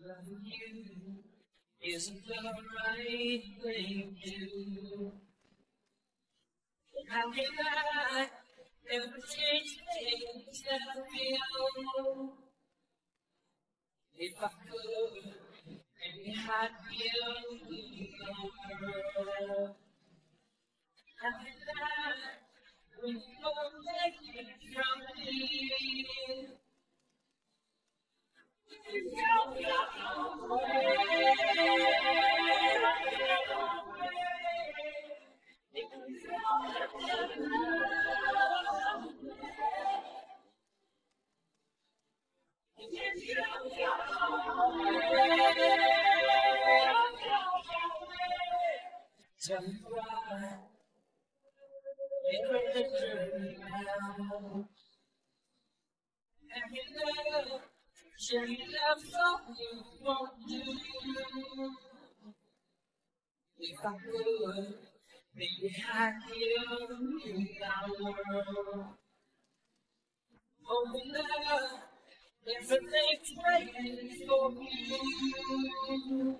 loving you isn't the right thing to do. How can I ever change things that I feel? If I could, maybe I'd be alone in the world. How can I, when you're taken from me? Tell me why you're hurting now. Every love, share your love so you won't do. If I could, maybe I'd give you my world. Oh, love, everything's waiting for you.